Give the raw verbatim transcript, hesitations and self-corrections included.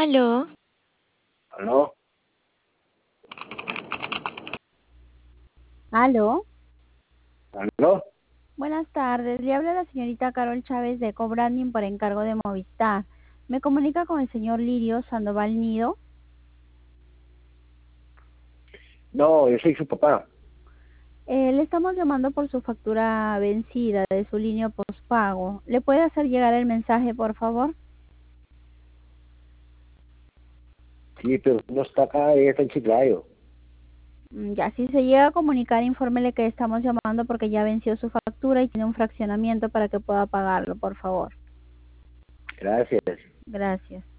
Aló. ¿Aló? Aló. ¿Aló? Buenas tardes. Le habla la señorita Carol Chávez de Cobranding por encargo de Movistar. ¿Me comunica con el señor Lirio Sandoval Nido? No, yo soy su papá. Eh, le estamos llamando por su factura vencida de su línea postpago. ¿Le puede hacer llegar el mensaje, por favor? Sí, pero no está acá, ella está en Chiclayo. Mm, Ya, si se llega a comunicar, infórmele que estamos llamando porque ya venció su factura y tiene un fraccionamiento para que pueda pagarlo, por favor. Gracias. Gracias.